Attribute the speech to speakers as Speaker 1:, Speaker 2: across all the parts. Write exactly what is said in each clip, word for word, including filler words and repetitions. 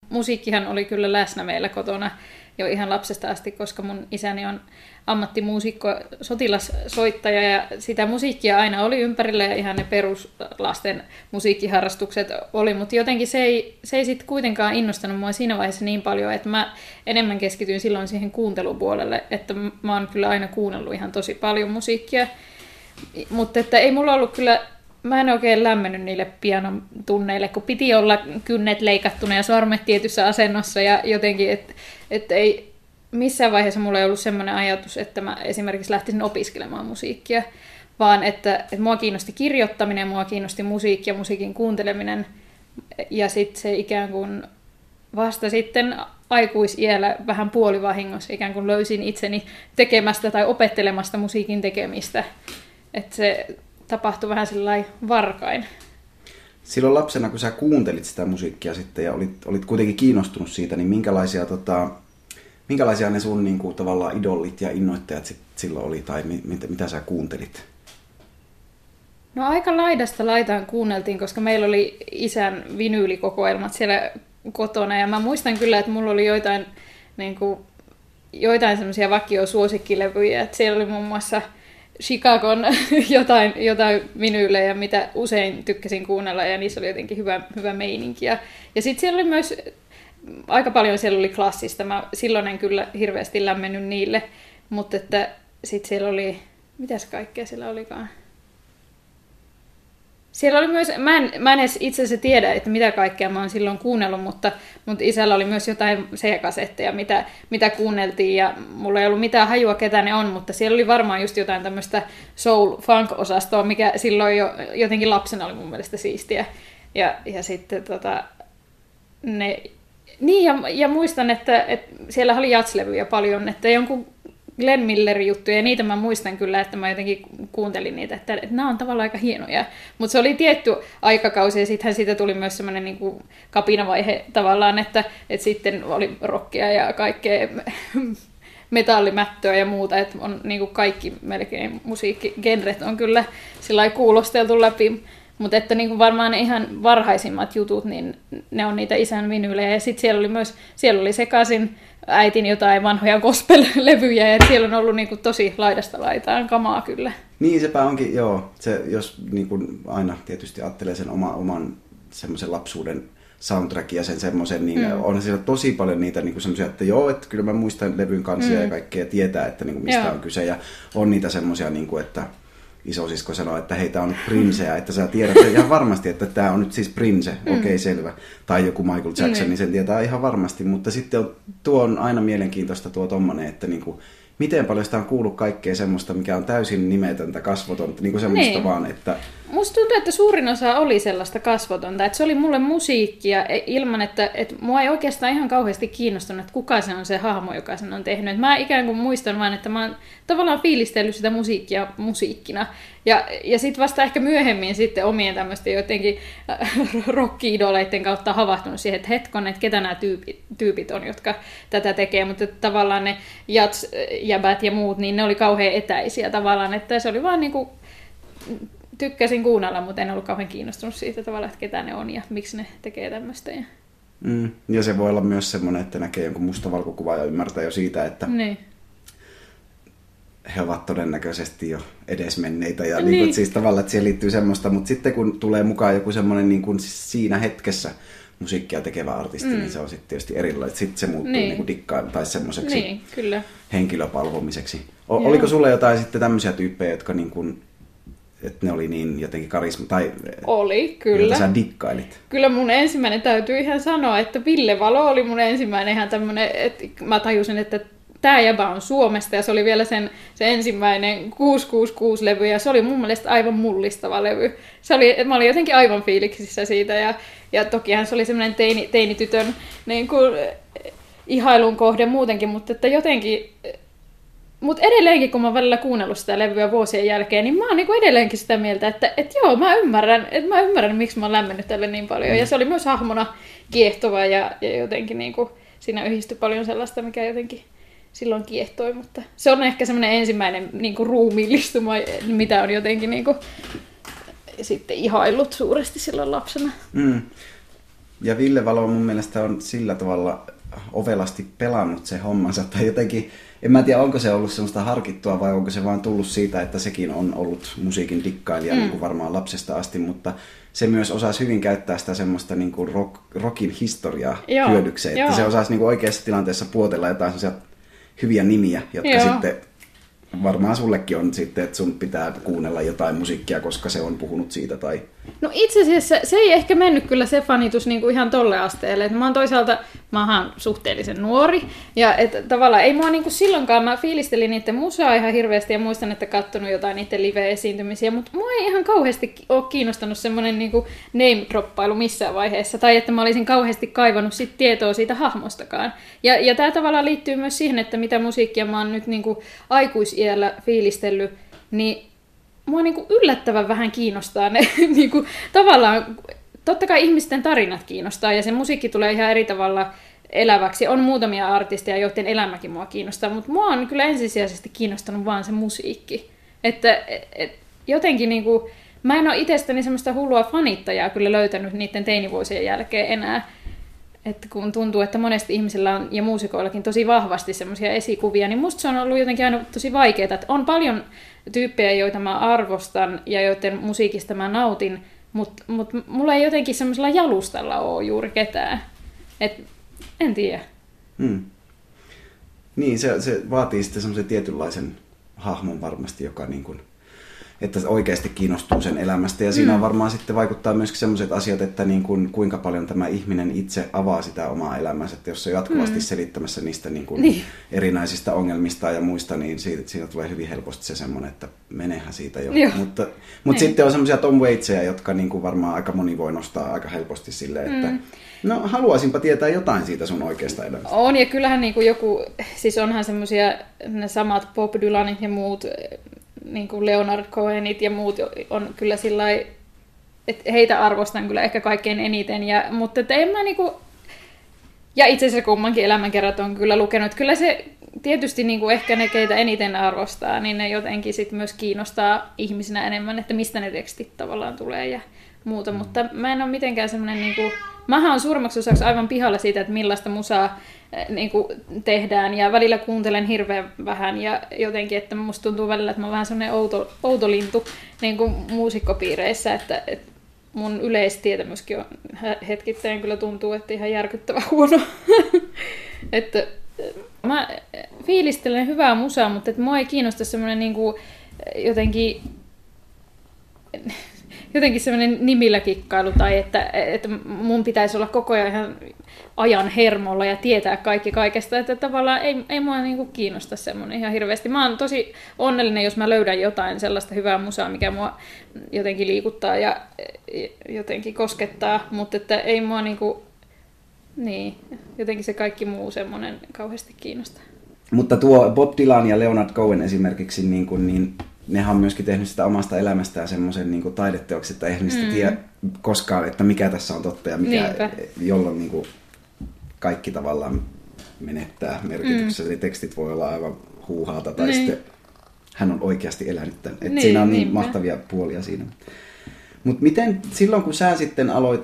Speaker 1: musiikkihan oli kyllä läsnä meillä kotona jo ihan lapsesta asti, koska mun isäni on ammattimuusikko, sotilassoittaja ja sitä musiikkia aina oli ympärillä ja ihan ne peruslasten musiikkiharrastukset oli, mutta jotenkin se ei, se ei sitten kuitenkaan innostanut mua siinä vaiheessa niin paljon, että mä enemmän keskityin silloin siihen kuuntelupuolelle, että mä oon kyllä aina kuunnellut ihan tosi paljon musiikkia, mutta että ei mulla ollut kyllä, mä en oikein lämmennyt niille pianon tunneille, kun piti olla kynnet leikattuna ja sormet tietyssä asennossa ja jotenkin, että et ei missään vaiheessa mulla ei ollut semmoinen ajatus, että mä esimerkiksi lähtisin opiskelemaan musiikkia, vaan että, että mua kiinnosti kirjoittaminen, mua kiinnosti musiikki ja musiikin kuunteleminen ja sitten se ikään kuin vasta sitten aikuisiällä vähän puolivahingossa ikään kuin löysin itseni tekemästä tai opettelemasta musiikin tekemistä, että se tapahtui vähän sellainen varkain.
Speaker 2: Silloin lapsena, kun sä kuuntelit sitä musiikkia sitten ja olit, olit kuitenkin kiinnostunut siitä, niin minkälaisia, tota, minkälaisia ne sun niin kuin, tavallaan idolit ja innoittajat sit silloin oli, tai mit, mitä sä kuuntelit?
Speaker 1: No aika laidasta laitaan kuunneltiin, koska meillä oli isän vinyylikokoelmat siellä kotona, ja mä muistan kyllä, että mulla oli joitain, niin kuin, joitain semmoisia vakiosuosikkilevyjä, että siellä oli muun muassa Chicagon jotain, jotain vinyylejä, mitä usein tykkäsin kuunnella, ja niissä oli jotenkin hyvä, hyvä meininki. Ja, ja sitten siellä oli myös, aika paljon siellä oli klassista, mä silloin en kyllä hirveästi lämmennyt niille, mutta että sitten siellä oli, mitäs kaikkea siellä olikaan? Siellä oli myös, mä en, mä en edes itse asiassa tiedä, että mitä kaikkea mä oon silloin kuunnellut, mutta, mutta isällä oli myös jotain C-kasetteja, mitä, mitä kuunneltiin, ja mulla ei ollut mitään hajua, ketä ne on, mutta siellä oli varmaan just jotain tämmöistä soul-funk-osastoa, mikä silloin jo jotenkin lapsena oli mun mielestä siistiä. Ja, ja sitten tota, ne, niin ja, ja muistan, että, että siellä oli jatslevyjä paljon, että jonkun Glenn Millerin juttuja, ja niitä mä muistan kyllä, että mä jotenkin kuuntelin niitä, että, että nämä on tavallaan aika hienoja. Mutta se oli tietty aikakausi, ja sittenhän siitä tuli myös semmoinen niin kuin kapinavaihe tavallaan, että, että sitten oli rockia ja kaikkea metallimättöä ja muuta, että on niin kuin kaikki melkein musiikkigenret on kyllä sillä kuulosteltu läpi. Mutta että niin kuin varmaan ne ihan varhaisimmat jutut, niin ne on niitä isän vinyylejä, ja sitten siellä oli myös, siellä oli sekaisin äitin jotain vanhoja gospel-levyjä, ja siellä on ollut niin kuin tosi laidasta laitaan kamaa kyllä.
Speaker 2: Niin sepä onkin, joo. Se, jos niin kuin aina tietysti ajattelee sen oma, oman semmoisen lapsuuden soundtrackin ja sen semmoisen, niin mm. on siellä tosi paljon niitä niin kuin semmoisia, että joo, että kyllä mä muistan levyn kansia mm. ja kaikkea tietää, että niin kuin mistä joo. on kyse, ja on niitä semmoisia, niin kuin, että isosisko sanoo, että hei, tää on nyt Princeä, että sä tiedät ihan varmasti, että tää on nyt siis Prince, mm. okei, okay, selvä. Tai joku Michael Jackson, mm. niin sen tietää ihan varmasti, mutta sitten on, tuo on aina mielenkiintoista tuo tommonen, että niinku, miten paljon sitä on kuullut kaikkea semmoista, mikä on täysin nimetöntä, kasvotonta, niinku semmoista niin. vaan, että
Speaker 1: musta tuntuu, että suurin osa oli sellaista kasvotonta, että se oli mulle musiikkia ilman, että, että mua ei oikeastaan ihan kauheasti kiinnostunut, että kuka se on se hahmo, joka sen on tehnyt. Että mä ikään kuin muistan vain, että mä oon tavallaan fiilistellyt sitä musiikkia musiikkina. Ja, ja sitten vasta ehkä myöhemmin sitten omien tämmöisten jotenkin rock-idoleiden kautta havahtunut siihen, että hetkon, että ketä nämä tyypit, tyypit on, jotka tätä tekee. Mutta tavallaan ne jats-jäbät ja muut, niin ne oli kauhean etäisiä tavallaan, että se oli vaan niin kuin tykkäsin kuunnella, mutta en ollut kauhean kiinnostunut siitä tavalla, että ketä ne on ja miksi ne tekee tämmöistä. Ja,
Speaker 2: mm, ja se voi olla myös semmoinen, että näkee jonkun mustavalkokuvan ja ymmärtää jo siitä, että niin. he ovat todennäköisesti jo edesmenneitä. Ja niin. Niin kuin, siis tavallaan, että siihen liittyy semmoista, mutta sitten kun tulee mukaan joku semmoinen niin kuin siinä hetkessä musiikkia tekevä artisti, mm. niin se on sitten tietysti erilainen. Sitten se muuttuu niin. Niin kuin dikkaan tai semmoiseksi
Speaker 1: niin, kyllä.
Speaker 2: henkilöpalvomiseksi. O- oliko sulle jotain sitten tämmöisiä tyyppejä, jotka niin kuin että ne oli niin jotenkin karisma, tai
Speaker 1: oli, kyllä.
Speaker 2: Joita sä dikkailit.
Speaker 1: Kyllä mun ensimmäinen täytyy ihan sanoa, että Ville Valo oli mun ensimmäinen ihan tämmönen, että mä tajusin, että tää jäbä on Suomesta, ja se oli vielä sen, se ensimmäinen kuusi kuusi kuusi-levy, ja se oli mun mielestä aivan mullistava levy. Se oli, mä olin jotenkin aivan fiiliksissä siitä, ja, ja tokihan se oli semmoinen teini, teinitytön niin kuin, ihailun kohde muutenkin, mutta että jotenkin mutta edelleenkin, kun mä oon välillä kuunnellut sitä levyä vuosien jälkeen, niin mä oon niinku edelleenkin sitä mieltä, että et joo, mä ymmärrän, että mä ymmärrän, miksi mä oon lämmennyt tälle niin paljon. Mm. Ja se oli myös hahmona kiehtova ja, ja jotenkin niinku, siinä yhdistyi paljon sellaista, mikä jotenkin silloin kiehtoi. Mutta se on ehkä semmoinen ensimmäinen niinku ruumiillistuma, mitä on jotenkin niinku, sitten ihaillut suuresti silloin lapsena.
Speaker 2: Mm. Ja Ville Valo mun mielestä on sillä tavalla ovelasti pelannut se hommansa. Tai jotenkin, en mä tiedä onko se ollut semmoista harkittua vai onko se vaan tullut siitä, että sekin on ollut musiikin dikkailija mm. niin kuin varmaan lapsesta asti. Mutta se myös osasi hyvin käyttää sitä semmoista niin kuin rock, rockin historiaa Joo. hyödykseen. Että Joo. se osasi niin kuin oikeassa tilanteessa puotella jotain semmoisia hyviä nimiä, jotka Joo. sitten... Varmaan sullekin on sitten, että sun pitää kuunnella jotain musiikkia, koska se on puhunut siitä tai...
Speaker 1: No itse asiassa se ei ehkä mennyt kyllä se fanitus niinku ihan tolle asteelle. Et mä oon toisaalta, mä oon suhteellisen nuori. Ja et, tavallaan ei mua niinku silloinkaan, mä fiilistelin niiden musaa ihan hirveästi ja muistan, että kattonut jotain niiden live-esiintymisiä. Mutta mua ei ihan kauheasti ole kiinnostanut semmoinen niinku name-droppailu missään vaiheessa. Tai että mä olisin kauheasti kaivannut sit tietoa siitä hahmostakaan. Ja, ja tää tavallaan liittyy myös siihen, että mitä musiikkia mä oon nyt niinku aikuisiällä fiilistellyt, niin mua niinku yllättävän vähän kiinnostaa ne niinku, tavallaan, totta kai ihmisten tarinat kiinnostaa ja se musiikki tulee ihan eri tavalla eläväksi. On muutamia artisteja, joiden elämäkin mua kiinnostaa, mutta mua on kyllä ensisijaisesti kiinnostanut vaan se musiikki. Että et, jotenkin niinku, mä en ole itsestäni semmoista hullua fanittajaa kyllä löytänyt niiden teinivuosien jälkeen enää. Että kun tuntuu, että monesti ihmisillä on, ja muusikoillakin tosi vahvasti semmoisia esikuvia, niin musta se on ollut jotenkin aina tosi vaikeaa. Että on paljon tyyppejä, joita mä arvostan ja joiden musiikista mä nautin, mutta mut mulla ei jotenkin semmoisella jalustalla ole juuri ketään. Et, en tiedä.
Speaker 2: Hmm. Niin, se, se vaatii sitten semmoisen tietynlaisen hahmon varmasti, joka niin kuin... että oikeasti kiinnostuu sen elämästä. Ja siinä mm. varmaan sitten vaikuttaa myöskin sellaiset asiat, että niin kuin, kuinka paljon tämä ihminen itse avaa sitä omaa elämäänsä. Että jos se on jatkuvasti mm. selittämässä niistä niin kuin niin. erinäisistä ongelmista ja muista, niin siitä, siitä tulee hyvin helposti se semmoinen, että menehän siitä jo. Joo. Mutta, mutta sitten on semmoisia Tom Waitseja, jotka niin kuin varmaan aika moni voi nostaa aika helposti silleen, että mm. no haluaisinpa tietää jotain siitä sun oikeasta elämästä.
Speaker 1: On, ja kyllähän niin kuin joku, siis onhan semmoisia ne samat Bob Dylanit ja muut, niin kuin Leonard Cohenit ja muut on kyllä sillä lailla, että heitä arvostan kyllä ehkä kaikkein eniten. Ja, mutta että en mä niinku, ja itse asiassa kummankin elämänkerrat on kyllä lukenut. Kyllä se tietysti niinku ehkä ne, keitä eniten arvostaa, niin ne jotenkin sit myös kiinnostaa ihmisinä enemmän, että mistä ne tekstit tavallaan tulee ja muuta. Mutta mä en ole mitenkään semmoinen... Niinku, mähän on suurimmaksi osaksi aivan pihalla siitä, että millaista musaa niin kuin tehdään ja välillä kuuntelen hirveän vähän ja jotenkin, että musta tuntuu välillä, että mä oon vähän semmoinen outo, outo lintu niin kuin muusikkopiireissä, että, että mun yleistietämyskin on hetkittäin kyllä tuntuu, että ihan järkyttävän huono. Että mä fiilistelen hyvää musaa, mutta että mua ei kiinnosta semmoinen niin kuin jotenkin... jotenkin semmoinen nimillä kikkailu tai että, että mun pitäisi olla koko ajan ihan ajan hermolla ja tietää kaikki kaikesta, että tavallaan ei, ei mua niinku kiinnosta semmoinen ihan hirveästi. Mä oon tosi onnellinen, jos mä löydän jotain sellaista hyvää musaa, mikä mua jotenkin liikuttaa ja jotenkin koskettaa, mutta että ei mua niinku, niin, jotenkin se kaikki muu semmoinen kauheasti kiinnostaa.
Speaker 2: Mutta tuo Bob Dylan ja Leonard Cohen esimerkiksi, niin, kuin, niin nehän on myöskin tehnyt sitä omasta elämästään semmoisen niin kuin taideteoksen, että eihän niistä mm. tiedä koskaan, että mikä tässä on totta ja mikä, Niinpä. jolloin niin kuin kaikki tavallaan menettää merkityksessä. Mm. Eli tekstit voi olla aivan huuhaata tai niin. sitten hän on oikeasti elänyt tämän. Että niin, siinä on niin niinpä. mahtavia puolia siinä. Mutta miten silloin, kun sä sitten aloit,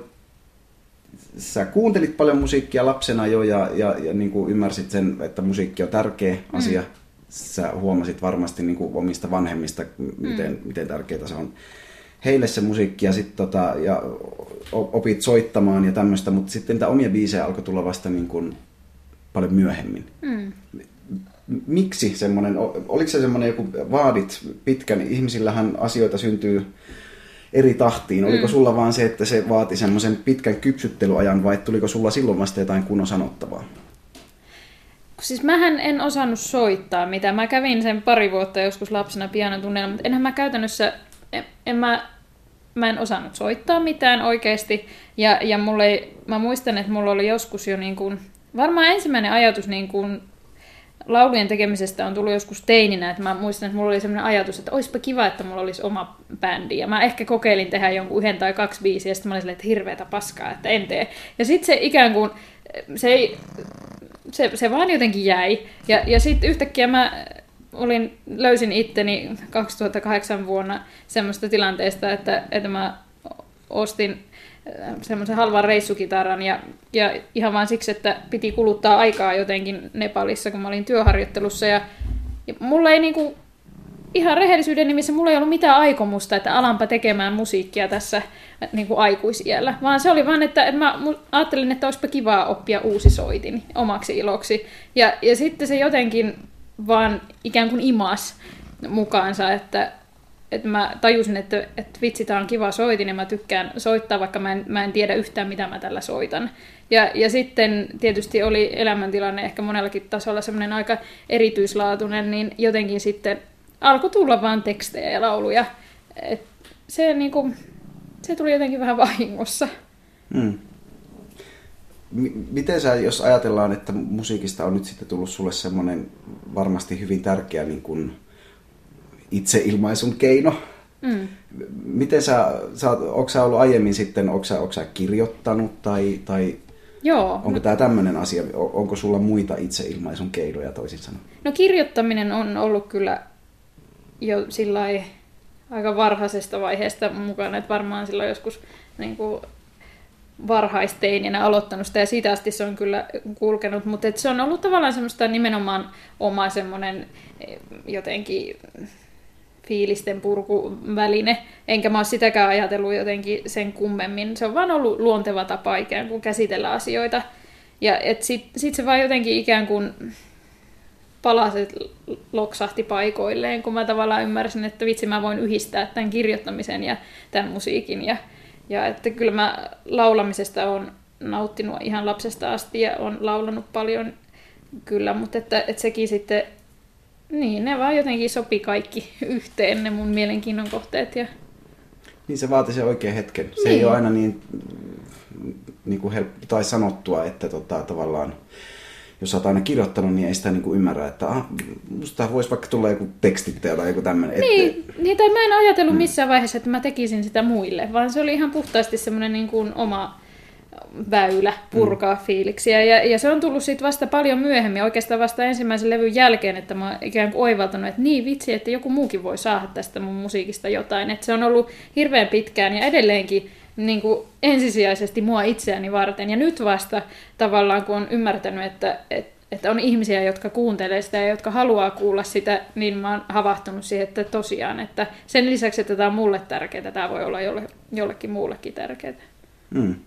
Speaker 2: sä kuuntelit paljon musiikkia lapsena jo ja, ja, ja niin kuin ymmärsit sen, että musiikki on tärkeä asia. Mm. Sä huomasit varmasti niin kuin omista vanhemmista, miten, mm. miten tärkeää se on heille se musiikki ja, sit tota, ja opit soittamaan ja tämmöistä, mutta sitten niitä omia biisejä alkoi tulla vasta niin kuin paljon myöhemmin. Mm. Miksi semmoinen, oliko se semmoinen joku vaadit pitkän, ihmisillähän asioita syntyy eri tahtiin. Mm. Oliko sulla vaan se, että se vaati semmoisen pitkän kypsyttelyajan vai tuliko sulla silloin vasta jotain kunnon sanottavaa?
Speaker 1: Siis mähän en osannut soittaa mitä. Mä kävin sen pari vuotta joskus lapsena pianotunnilla, mutta enhän mä käytännössä, en, en mä, mä en osannut soittaa mitään oikeasti. Ja, ja mulle, mä muistan, että mulla oli joskus jo niin kuin, varmaan ensimmäinen ajatus niin kuin laulujen tekemisestä on tullut joskus teininä, että mä muistan, että mulla oli sellainen ajatus, että olisipa kiva, että mulla olisi oma bändi. Ja mä ehkä kokeilin tehdä jonkun yhden tai kaksi biisiä, ja sitten mä olin silleen, että hirveätä paskaa, että en tee. Ja sitten se ikään kuin, se, ei, se, se vaan jotenkin jäi. Ja, ja sitten yhtäkkiä mä olin, löysin itteni kaksituhattakahdeksan vuonna semmoista tilanteesta, että, että mä ostin semmoisen halvan reissukitaran ja, ja ihan vain siksi, että piti kuluttaa aikaa jotenkin Nepalissa, kun mä olin työharjoittelussa ja, ja mulla ei niinku, ihan rehellisyyden nimissä mulla ei ollut mitään aikomusta, että alanpa tekemään musiikkia tässä niinku aikuisiällä, vaan se oli vaan, että, että mä ajattelin, että olisipa kivaa oppia uusi soitin omaksi iloksi ja, ja sitten se jotenkin vaan ikään kuin imas mukaansa, että että mä tajusin, että, että vitsi, tää on kiva soitin ja mä tykkään soittaa, vaikka mä en, mä en tiedä yhtään, mitä mä tällä soitan. Ja, ja sitten tietysti oli elämäntilanne ehkä monellakin tasolla semmoinen aika erityislaatuinen, niin jotenkin sitten alkoi tulla vaan tekstejä ja lauluja. Et se, niin kuin, se tuli jotenkin vähän vahingossa.
Speaker 2: Hmm. M- miten sä, jos ajatellaan, että musiikista on nyt sitten tullut sulle semmoinen varmasti hyvin tärkeä niin kuin itseilmaisun keino. Mm. Miten sä, sä onko sä ollut aiemmin sitten, onko sä, onko sä kirjoittanut tai, tai
Speaker 1: Joo,
Speaker 2: onko
Speaker 1: no,
Speaker 2: tämä tämmöinen asia, onko sulla muita itseilmaisun keinoja toisin sanoen?
Speaker 1: No kirjoittaminen on ollut kyllä jo sillai aika varhaisesta vaiheesta mukana, että varmaan silloin joskus niin kuin varhaisteininä aloittanut sitä ja siitä asti se on kyllä kulkenut, mutta se on ollut tavallaan semmoista nimenomaan oma semmoinen jotenkin fiilisten purkuväline, enkä mä ole sitäkään ajatellut jotenkin sen kummemmin. Se on vaan ollut luonteva tapa ikään kuin käsitellä asioita. Ja sitten sit se vaan jotenkin ikään kuin palaset loksahti paikoilleen, kun mä tavallaan ymmärsin, että vitsi mä voin yhdistää tämän kirjoittamisen ja tämän musiikin. Ja, ja että kyllä mä laulamisesta olen nauttinut ihan lapsesta asti ja olen laulanut paljon kyllä, mutta että, että sekin sitten niin, ne vaan jotenkin sopi kaikki yhteen, ne mun mielenkiinnon kohteet. Ja
Speaker 2: niin se vaati sen oikean hetken. Se
Speaker 1: niin.
Speaker 2: ei ole aina niin, niin kuin helppo, tai sanottua, että tota, tavallaan, jos sä oot aina kirjoittanut, niin ei sitä niin kuin ymmärrä, että ah, musta voisi vaikka tulla joku tekstittäjä tai joku tämmöinen.
Speaker 1: Niin,
Speaker 2: että
Speaker 1: niin, tai mä en ajatellut missään vaiheessa, että mä tekisin sitä muille, vaan se oli ihan puhtaasti semmoinen niin kuin oma väylä purkaa mm. fiiliksiä. Ja, ja se on tullut siitä vasta paljon myöhemmin, oikeastaan vasta ensimmäisen levyn jälkeen, että mä oon ikään kuin oivaltanut, että niin vitsi, että joku muukin voi saada tästä mun musiikista jotain. Että se on ollut hirveän pitkään ja edelleenkin niin kuin ensisijaisesti mua itseäni varten. Ja nyt vasta tavallaan, kun on ymmärtänyt, että, että, että on ihmisiä, jotka kuuntelee sitä ja jotka haluaa kuulla sitä, niin mä oon havahtunut siihen, että tosiaan, että sen lisäksi, että tämä on mulle tärkeää, tämä voi olla jolle, jollekin muullekin tärkeää.
Speaker 2: Mm.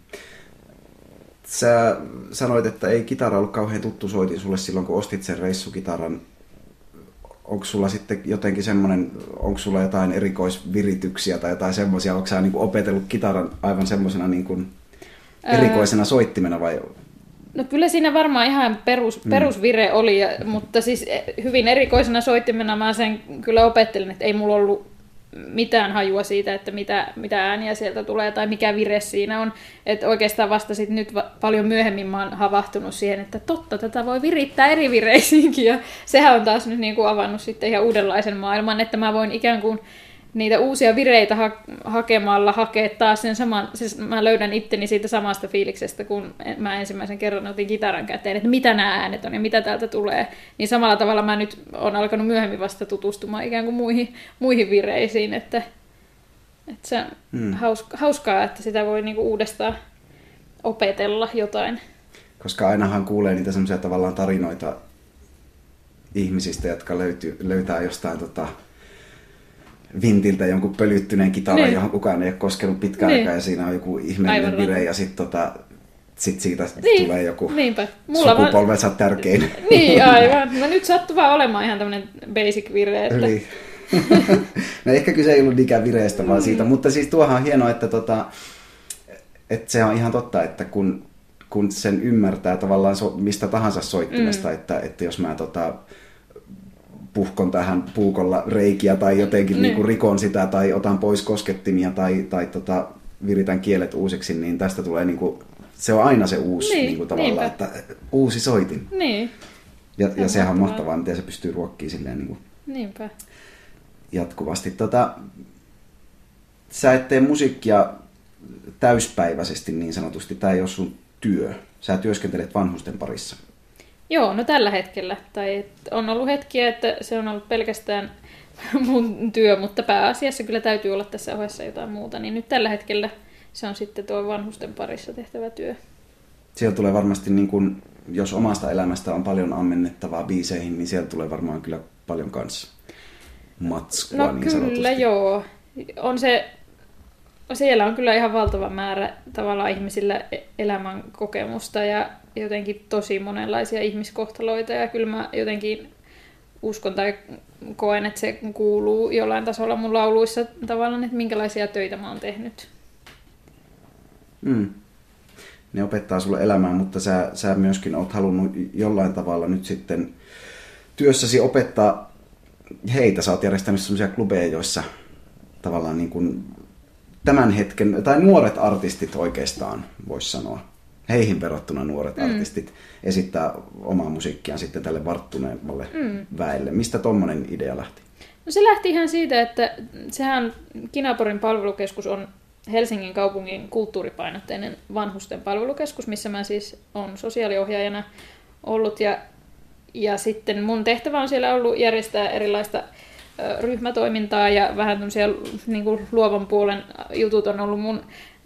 Speaker 2: Sä sanoit, että ei kitara ollut kauhean tuttu soitin sulle silloin, kun ostit sen reissukitaran. Onko sulla sitten jotenkin semmoinen, onko sulla jotain erikoisvirityksiä tai jotain semmoisia, onko sä niin kuin opetellut kitaran aivan semmoisena niin kuin erikoisena soittimena vai?
Speaker 1: No kyllä siinä varmaan ihan perus, perusvire oli, ja, mutta siis hyvin erikoisena soittimena mä sen kyllä opettelin, että ei mulla ollut mitään hajua siitä, että mitä, mitä ääniä sieltä tulee tai mikä vire siinä on. Että oikeastaan vasta sit nyt va- paljon myöhemmin mä oon havahtunut siihen, että totta, tätä voi virittää eri vireisiinkin. Ja sehän on taas nyt niinku avannut sitten ihan uudenlaisen maailman, että mä voin ikään kuin niitä uusia vireitä ha- hakemalla hakea taas sen saman, siis mä löydän itteni siitä samasta fiiliksestä, kun mä ensimmäisen kerran otin kitaran käteen, että mitä nämä äänet on ja mitä täältä tulee. Niin samalla tavalla mä nyt olen alkanut myöhemmin vasta tutustumaan ikään kuin muihin, muihin vireisiin, että, että se on hmm. hauska, hauskaa, että sitä voi niinku uudestaan opetella jotain.
Speaker 2: Koska ainahan kuulee niitä semmoisia tavallaan tarinoita ihmisistä, jotka löytyy, löytää jostain tota vintiltä jonkun pölyttyneen kitaran, niin. johon kukaan ei ole koskenut pitkään niin. aikaa, ja siinä on joku ihmeellinen vire, ja sitten tota, sit siitä niin. tulee joku sukupolvensa vaan tärkein.
Speaker 1: Niin, aivan. No nyt sattuu vaan olemaan ihan tämmöinen basic vire. Että
Speaker 2: niin. No ehkä kyse ei ollut niinkään vireestä, vaan siitä. Mm. Mutta siis tuohan on hienoa, että, tota, että se on ihan totta, että kun, kun sen ymmärtää tavallaan so, mistä tahansa soittimesta, mm. että, että jos mä tota, puhkon tähän puukolla reikiä tai jotenkin niin. Niin rikon sitä tai otan pois koskettimia tai, tai tota, viritän kielet uusiksi, niin tästä tulee niin kuin, se on aina se uusi niin, niin kuin tavallaan, että uusi soitin.
Speaker 1: Niin.
Speaker 2: Ja, ja sehän on mahtavaa, miten se pystyy ruokkimaan silleen niin kuin
Speaker 1: niinpä
Speaker 2: jatkuvasti. Tota, sä et tee musiikkia täyspäiväisesti niin sanotusti, tämä ei ole sun työ. Sä työskentelet vanhusten parissa. Joo,
Speaker 1: no tällä hetkellä. Tai on ollut hetkiä, että se on ollut pelkästään mun työ, mutta pääasiassa kyllä täytyy olla tässä ohessa jotain muuta. Niin nyt tällä hetkellä se on sitten tuo vanhusten parissa tehtävä työ.
Speaker 2: Siellä tulee varmasti, niin kun, jos omasta elämästä on paljon ammennettavaa biiseihin, niin siellä tulee varmaan kyllä paljon kanssa matskua
Speaker 1: no,
Speaker 2: niin
Speaker 1: kyllä,
Speaker 2: sanotusti.
Speaker 1: joo. On se, siellä on kyllä ihan valtava määrä tavallaan ihmisillä elämän kokemusta ja jotenkin tosi monenlaisia ihmiskohtaloita. Ja kyllä mä jotenkin uskon tai koen, että se kuuluu jollain tasolla mun lauluissa tavallaan, että minkälaisia töitä mä oon tehnyt.
Speaker 2: Mm. Ne opettaa sulle elämään, mutta sä, sä myöskin oot halunnut jollain tavalla nyt sitten työssäsi opettaa heitä. Sä oot järjestänyt sellaisia klubeja, joissa tavallaan niin kuin tämän hetken, tai nuoret artistit oikeastaan, voisi sanoa, heihin verrattuna nuoret mm. artistit esittää omaa musiikkiaan sitten tälle varttuneemmalle mm. väelle. Mistä tommonen idea lähti?
Speaker 1: No se lähti ihan siitä, että sehän Kinaporin palvelukeskus on Helsingin kaupungin kulttuuripainotteinen vanhusten palvelukeskus, missä mä siis olen sosiaaliohjaajana ollut. Ja, ja sitten mun tehtävä on siellä ollut järjestää erilaista ö, ryhmätoimintaa ja vähän tämmöisiä niin kuin luovan puolen jutut on ollut mun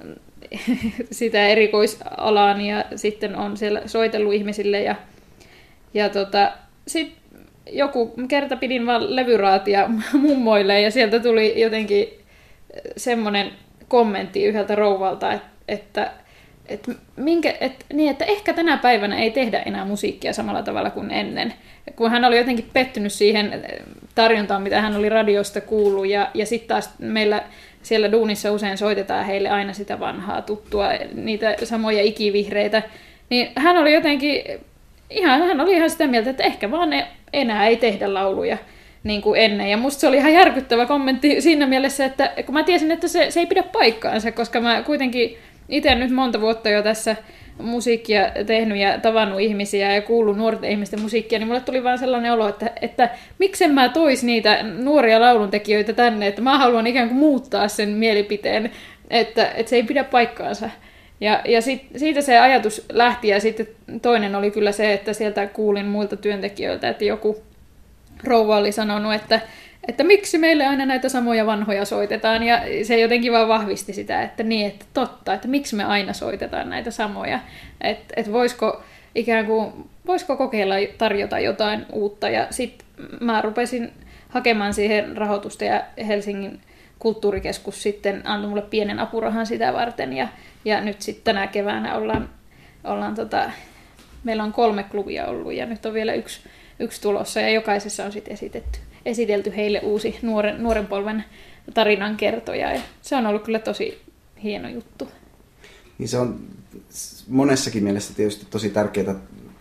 Speaker 1: sitä erikoisalaani ja sitten on siellä soitellut ihmisille. Ja, ja tota, sitten joku kerta pidin vaan levyraatia mummoille ja sieltä tuli jotenkin semmoinen kommentti yhdeltä rouvalta, että, että, että, minkä, että, niin, että ehkä tänä päivänä ei tehdä enää musiikkia samalla tavalla kuin ennen. Kun hän oli jotenkin pettynyt siihen tarjontaan, mitä hän oli radiosta kuullut, ja, ja sitten taas meillä siellä duunissa usein soitetaan heille aina sitä vanhaa tuttua, niitä samoja ikivihreitä, niin hän oli jotenkin, ihan, hän oli ihan sitä mieltä, että ehkä vaan ne enää ei tehdä lauluja niin kuin ennen. Ja musta se oli ihan järkyttävä kommentti siinä mielessä, että kun mä tiesin, että se, se ei pidä paikkaansa, koska mä kuitenkin itse nyt monta vuotta jo tässä musiikkia tehnyt ja tavannut ihmisiä ja kuullut nuorten ihmisten musiikkia, niin mulle tuli vaan sellainen olo, että, että miksen mä tois niitä nuoria lauluntekijöitä tänne, että mä haluan ikään kuin muuttaa sen mielipiteen, että, että se ei pidä paikkaansa. Ja, ja sit, siitä se ajatus lähti, ja sitten toinen oli kyllä se, että sieltä kuulin muilta työntekijöiltä, että joku rouva oli sanonut, että, että miksi meille aina näitä samoja vanhoja soitetaan, ja se jotenkin vaan vahvisti sitä, että niin, että totta, että miksi me aina soitetaan näitä samoja, että et voisiko ikään kuin, voisiko kokeilla tarjota jotain uutta, ja sitten mä rupesin hakemaan siihen rahoitusta, ja Helsingin kulttuurikeskus sitten antoi mulle pienen apurahan sitä varten, ja, ja nyt sitten tänä keväänä ollaan, ollaan tota, meillä on kolme klubia ollut, ja nyt on vielä yksi yksi tulossa, ja jokaisessa on sitten esitetty, esitelty heille uusi nuoren, nuoren polven tarinankertoja, ja se on ollut kyllä tosi hieno juttu.
Speaker 2: Niin se on monessakin mielessä tietysti tosi tärkeää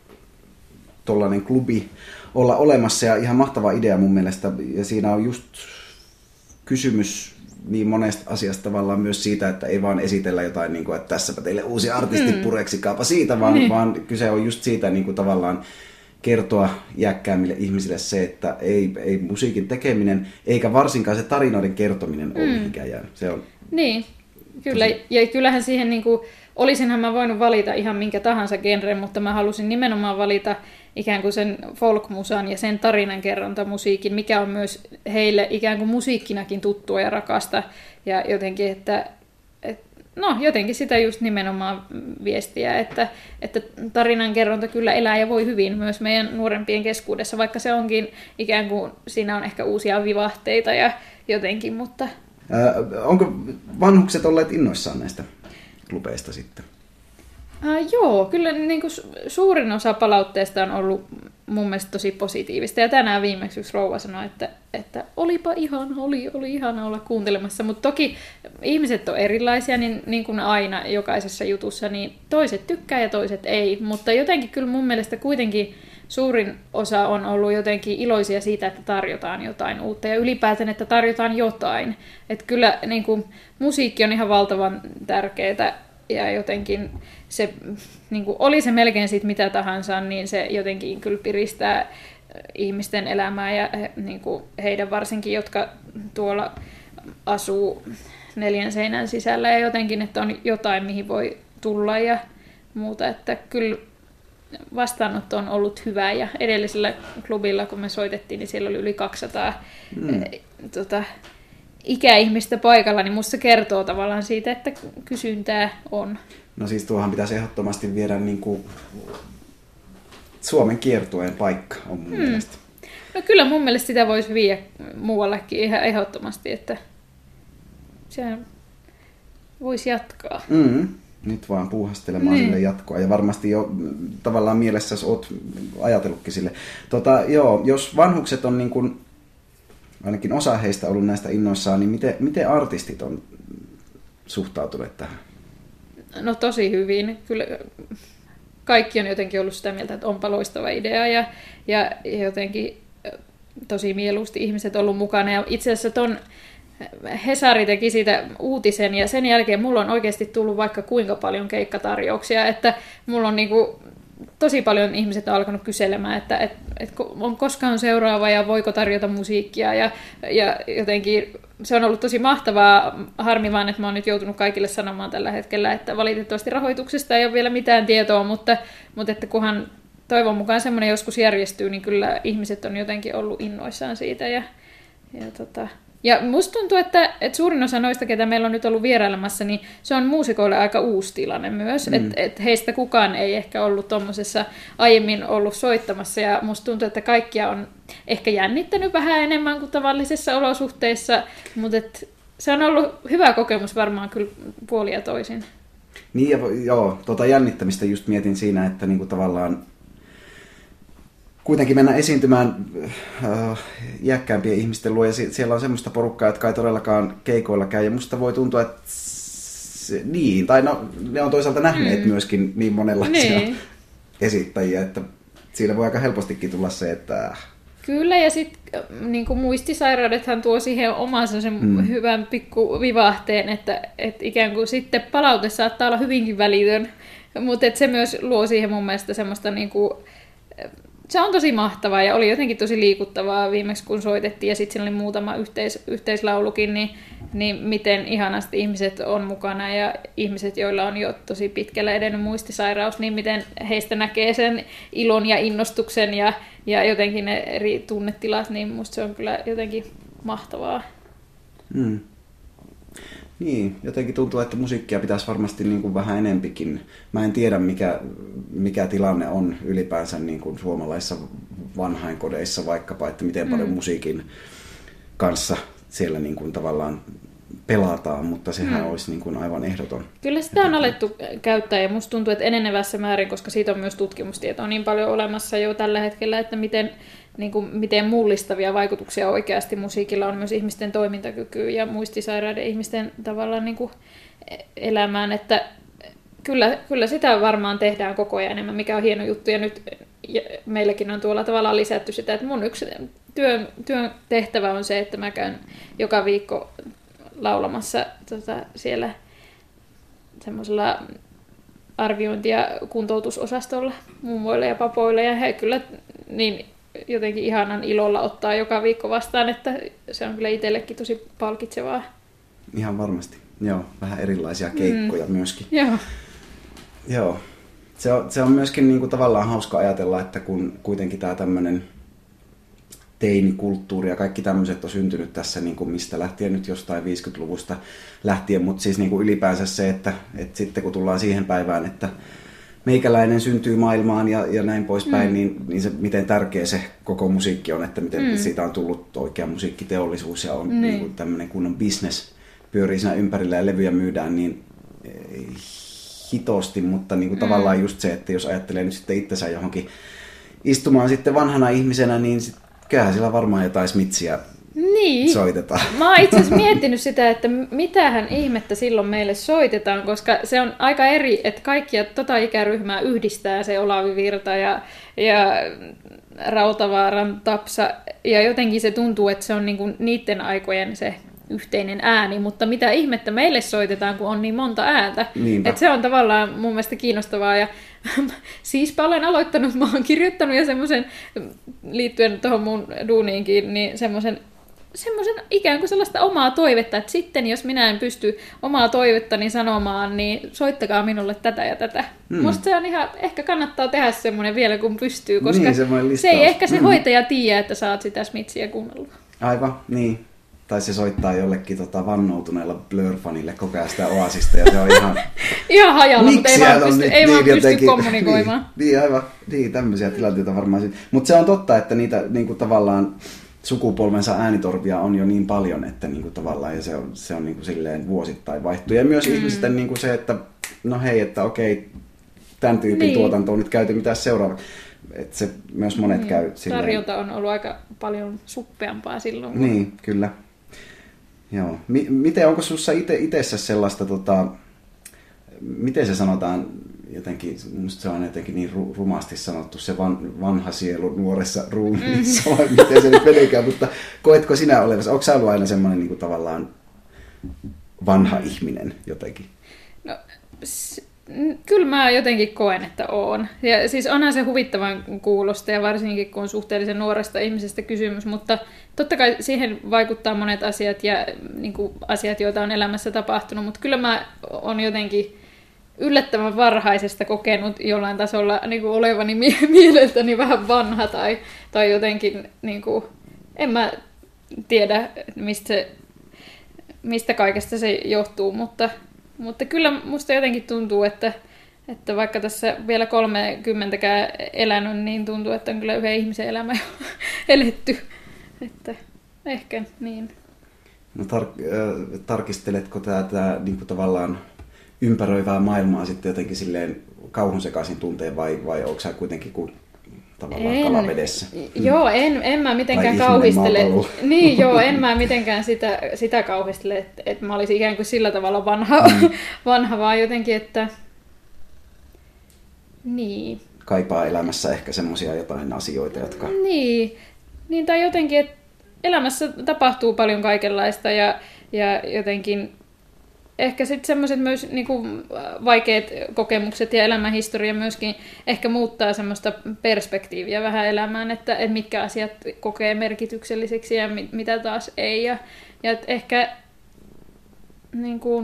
Speaker 2: tuollainen klubi olla olemassa, ja ihan mahtava idea mun mielestä, ja siinä on just kysymys niin monesta asiasta tavallaan myös siitä, että ei vaan esitellä jotain, niin kuin, että tässäpä teille uusi artisti, mm. pureksikaapa siitä, vaan, niin. vaan kyse on just siitä niin kuin tavallaan kertoa iäkkäämmille ihmisille se, että ei, ei musiikin tekeminen, eikä varsinkaan se tarinoiden kertominen ole mm. mihinkään jäänyt. Se on
Speaker 1: niin, kyllä. Tosi... Ja kyllähän siihen, niin kuin, olisinhan mä voinut valita ihan minkä tahansa genren, mutta mä halusin nimenomaan valita ikään kuin sen folkmusan ja sen tarinankerrontamusiikin, mikä on myös heille ikään kuin musiikkinakin tuttua ja rakasta. Ja jotenkin, että no, jotenkin sitä just nimenomaan viestiä, että, että tarinankerronta kyllä elää ja voi hyvin myös meidän nuorempien keskuudessa, vaikka se onkin ikään kuin, siinä on ehkä uusia vivahteita ja jotenkin, mutta...
Speaker 2: Ää, onko vanhukset olleet innoissaan näistä klubeista sitten?
Speaker 1: Äh, joo, kyllä niin kuin suurin osa palautteesta on ollut mun mielestä tosi positiivista. Ja tänään viimeksi yksi rouva sanoi, että, että olipa ihana, oli, oli ihana olla kuuntelemassa. Mutta toki ihmiset on erilaisia, niin, niin kuin aina jokaisessa jutussa, niin toiset tykkää ja toiset ei. Mutta jotenkin kyllä mun mielestä kuitenkin suurin osa on ollut jotenkin iloisia siitä, että tarjotaan jotain uutta. Ja ylipäätään, että tarjotaan jotain. Että kyllä niin kuin, musiikki on ihan valtavan tärkeää. Ja jotenkin se, niin kuin oli se melkein sit mitä tahansa, niin se jotenkin kyllä piristää ihmisten elämää ja niin kuin heidän varsinkin, jotka tuolla asuu neljän seinän sisällä ja jotenkin, että on jotain, mihin voi tulla ja muuta. Että kyllä vastaanotto on ollut hyvä ja edellisellä klubilla, kun me soitettiin, niin siellä oli yli kaksisataa mm. tota, ikäihmistä paikalla, niin musta se kertoo tavallaan siitä, että kysyntää on.
Speaker 2: No siis tuohan pitäisi ehdottomasti viedä niin kuin Suomen kiertueen paikka on mun hmm. mielestä.
Speaker 1: No kyllä mun mielestä sitä voisi viedä muuallekin ihan ehdottomasti, että se voisi jatkaa.
Speaker 2: Mm-hmm. Nyt vaan puuhastelemaan niin. Sille jatkoa ja varmasti jo tavallaan mielessäsi oot ajatellutkin sille. Tota, joo, jos vanhukset on niin kuin, ainakin osa heistä ollut näistä innoissaan, niin miten, miten artistit on suhtautuneet tähän?
Speaker 1: No tosi hyvin. Kyllä kaikki on jotenkin ollut sitä mieltä, että onpa loistava idea ja, ja jotenkin tosi mieluusti ihmiset ollut mukana. Ja itse asiassa ton Hesari teki siitä uutisen ja sen jälkeen mulla on oikeasti tullut vaikka kuinka paljon keikkatarjouksia, että mulla on niinku tosi paljon ihmiset on alkanut kyselemään, että et, et on koskaan seuraava ja voiko tarjota musiikkia ja, ja jotenkin se on ollut tosi mahtavaa. Harmi vaan, että mä oon nyt joutunut kaikille sanomaan tällä hetkellä, että valitettavasti rahoituksesta ei ole vielä mitään tietoa, mutta, mutta että kunhan toivon mukaan semmoinen joskus järjestyy, niin kyllä ihmiset on jotenkin ollut innoissaan siitä ja, ja tota... Ja musta tuntuu, että, että suurin osa noista, ketä meillä on nyt ollut vierailemassa, niin se on muusikoille aika uusi tilanne myös. Mm. Että et heistä kukaan ei ehkä ollut tuommoisessa aiemmin ollut soittamassa. Ja musta tuntuu, että kaikkia on ehkä jännittänyt vähän enemmän kuin tavallisissa olosuhteissa. Mutta et se on ollut hyvä kokemus varmaan kyllä puolia ja toisin.
Speaker 2: Niin ja joo, tuota jännittämistä just mietin siinä, että niinku tavallaan kuitenkin mennä esiintymään äh, iäkkäämpien ihmisten luo, ja siellä on semmoista porukkaa, jotka ei todellakaan keikoilla käy, ja musta voi tuntua, että se, niin, tai no, ne on toisaalta nähneet mm. myöskin niin monenlaisia niin. esittäjiä, että siinä voi aika helpostikin tulla se, että...
Speaker 1: Kyllä, ja sitten niin muistisairaudethan tuo siihen omansa sen mm. hyvän pikku vivahteen, että et ikään kuin sitten palaute saattaa olla hyvinkin välitön, mutta se myös luo siihen mun mielestä semmoista... Niin kuin, se on tosi mahtavaa ja oli jotenkin tosi liikuttavaa viimeksi, kun soitettiin ja sitten siinä oli muutama yhteis, yhteislaulukin, niin, niin miten ihanasti ihmiset on mukana ja ihmiset, joilla on jo tosi pitkällä edennyt muistisairaus, niin miten heistä näkee sen ilon ja innostuksen ja, ja jotenkin ne eri tunnetilat, niin musta se on kyllä jotenkin mahtavaa.
Speaker 2: Mm. Niin, jotenkin tuntuu, että musiikkia pitäisi varmasti niin kuin vähän enempikin. Mä en tiedä, mikä, mikä tilanne on ylipäänsä niin kuin suomalaisissa vanhainkodeissa vaikkapa, että miten paljon mm. musiikin kanssa siellä niin kuin tavallaan pelataan, mutta sehän mm. olisi niin kuin aivan ehdoton.
Speaker 1: Kyllä sitä on alettu käyttää ja musta tuntuu, että enenevässä määrin, koska siitä on myös tutkimustietoa niin paljon olemassa jo tällä hetkellä, että miten, niin kuin, miten mullistavia vaikutuksia oikeasti musiikilla on myös ihmisten toimintakykyyn ja muistisairaiden ihmisten tavallaan niin kuin elämään, että kyllä, kyllä sitä varmaan tehdään koko ajan enemmän, mikä on hieno juttu ja nyt meilläkin on tuolla tavallaan lisätty sitä, että mun yksi työn, työn tehtävä on se, että mä käyn joka viikko laulamassa tota, siellä semmoisella arviointi- ja kuntoutusosastolla mummoille ja papoille, ja he kyllä niin jotenkin ihanan ilolla ottaa joka viikko vastaan, että se on kyllä itsellekin tosi palkitsevaa.
Speaker 2: Ihan varmasti, joo. Vähän erilaisia keikkoja mm. myöskin.
Speaker 1: Joo.
Speaker 2: Joo. Se on, se on myöskin niin kuin tavallaan hauska ajatella, että kun kuitenkin tämä tämmöinen teinikulttuuri ja kaikki tämmöiset on syntynyt tässä, niin kuin mistä lähtien nyt jostain viisikymmentäluvusta lähtien, mutta siis niin kuin ylipäänsä se, että, että sitten kun tullaan siihen päivään, että meikäläinen syntyy maailmaan ja, ja näin poispäin, mm. niin, niin se, miten tärkeä se koko musiikki on, että miten mm. siitä on tullut oikea musiikkiteollisuus ja on mm. niin kuin tämmöinen kunnon business pyörii siinä ympärillä ja levyjä myydään niin hitosti, mutta niin kuin mm. tavallaan just se, että jos ajattelee nyt sitten itsensä johonkin istumaan sitten vanhana ihmisenä, niin sit kyllähän sillä varmaan jotain Smithsiä niin. soitetaan.
Speaker 1: Mä oon itse asiassa miettinyt sitä, että mitähän ihmettä silloin meille soitetaan, koska se on aika eri, että kaikkia tota ikäryhmää yhdistää se Olavi Virta ja, ja Rautavaaran Tapsa, ja jotenkin se tuntuu, että se on niinku niiden aikojen se yhteinen ääni, mutta mitä ihmettä meille soitetaan, kun on niin monta ääntä. Että se on tavallaan mun mielestä kiinnostavaa. Ja siispä olen aloittanut, mä oon kirjoittanut ja semmoisen, liittyen tuohon mun duuniinkin, niin semmoisen semmoisen ikään kuin sellaista omaa toivetta, että sitten jos minä en pysty omaa toivettani sanomaan, niin soittakaa minulle tätä ja tätä. Mm. Musta se on ihan, ehkä kannattaa tehdä semmoinen vielä kun pystyy, koska
Speaker 2: niin,
Speaker 1: se ei ehkä se mm. hoitaja tiedä, että sä oot sitä Smithsiä kuunnellut.
Speaker 2: Aivan, niin. tai se soittaa jollekin tota, vannoutuneella Blur-fanille koko ajan sitä Oasista, ja se on ihan...
Speaker 1: ihan hajalla, mutta ei vaan pysty,
Speaker 2: niin,
Speaker 1: ei
Speaker 2: niin,
Speaker 1: vaan pysty
Speaker 2: jotenkin,
Speaker 1: kommunikoimaan.
Speaker 2: Niin, niin aivan, niin tämmöisiä tilanteita varmaan. Mutta se on totta, että niitä niin kuin, tavallaan sukupolvensa äänitorvia on jo niin paljon, että niin kuin, tavallaan, ja se on, se on niin kuin, silleen vuosittain vaihtuu. Ja myös mm. ihmisten niin kuin se, että no hei, että okei, tämän tyypin niin. tuotanto on nyt käyty, mitä seuraava. Että se myös monet niin. käy silleen.
Speaker 1: Tarjonta on ollut aika paljon suppeampaa silloin. Kun...
Speaker 2: Niin, kyllä. Joo. M- miten, onko sinussa ite, itessä sellaista, tota, miten se sanotaan, jotenkin, minusta se on jotenkin niin ru- rumasti sanottu, se van, vanha sielu nuoressa ruumiissa, mm. vai miten se nyt menikään, mutta koetko sinä olevassa, onko sinä ollut aina semmoinen niin kuin tavallaan vanha mm. ihminen jotenkin?
Speaker 1: No, s- kyllä mä jotenkin koen, että oon. Ja siis onhan se huvittavan kuulosta, ja varsinkin kun on suhteellisen nuoresta ihmisestä kysymys, mutta totta kai siihen vaikuttaa monet asiat ja niin kuin asiat, joita on elämässä tapahtunut, mutta kyllä mä oon jotenkin yllättävän varhaisesta kokenut jollain tasolla niin kuin olevani mie- mieleltäni vähän vanha tai, tai jotenkin, niin kuin, en mä tiedä mistä, se, mistä kaikesta se johtuu, mutta, mutta kyllä musta jotenkin tuntuu, että, että vaikka tässä vielä kolmekymmentäkään elänyt, niin tuntuu, että on kyllä yhden ihmisen elämä jo eletty, että ehkä niin.
Speaker 2: No tar- äh, tarkisteletko tätä niin kuin tavallaan ympäröivää maailmaa sitten jotenkin silleen kauhun sekaisin tunteen vai, vai onko sä kuitenkin kuin tavallaan en, kalavedessä?
Speaker 1: Joo, en, en mä mitenkään kauhistele. Niin, joo, en mä mitenkään sitä, sitä kauhistele, että, että mä olisin ikään kuin sillä tavalla vanha, mm. vanha vaan jotenkin, että niin.
Speaker 2: Kaipaa elämässä ehkä semmoisia jotain asioita, jotka...
Speaker 1: Niin, niin tai jotenkin, että elämässä tapahtuu paljon kaikenlaista ja, ja jotenkin ehkä sitten semmoiset myös niinku vaikeat kokemukset ja elämänhistoria myöskin ehkä muuttaa semmoista perspektiiviä vähän elämään, että, että mitkä asiat kokee merkitykselliseksi ja mit, mitä taas ei. Ja, ja et ehkä niinku,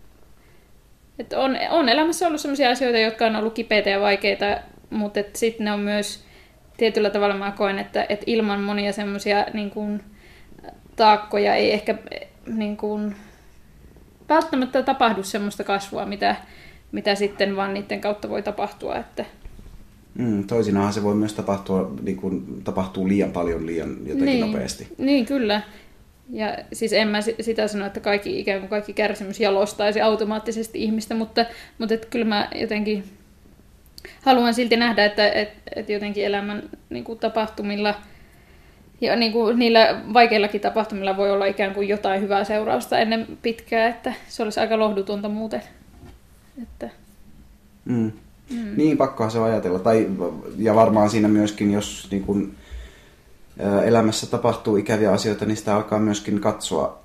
Speaker 1: et on, on elämässä ollut semmoisia asioita, jotka on ollut kipeitä ja vaikeita, mutta sitten ne on myös tietyllä tavalla mä koen, että et ilman monia semmoisia niinku, taakkoja ei ehkä niinku, välttämättä tapahdu semmoista kasvua, mitä, mitä sitten vaan niiden kautta voi tapahtua. Että...
Speaker 2: Mm, toisinaan se voi myös tapahtua, niin kuin, tapahtuu liian paljon liian jotenkin
Speaker 1: niin,
Speaker 2: nopeasti.
Speaker 1: Niin, kyllä. Ja siis en mä sitä sano, että kaikki, ikään kuin kaikki kärsimys jalostaisi automaattisesti ihmistä, mutta, mutta et kyllä mä jotenkin haluan silti nähdä, että et, et jotenkin elämän niin kuin tapahtumilla ja niin kuin niillä vaikeillakin tapahtumilla voi olla ikään kuin jotain hyvää seurausta ennen pitkää, että se olisi aika lohdutonta muuten. Että...
Speaker 2: Mm. Mm. Niin, pakkohan se on ajatella. Tai, ja varmaan siinä myöskin, jos niin kun, ä, elämässä tapahtuu ikäviä asioita, niin sitä alkaa myöskin katsoa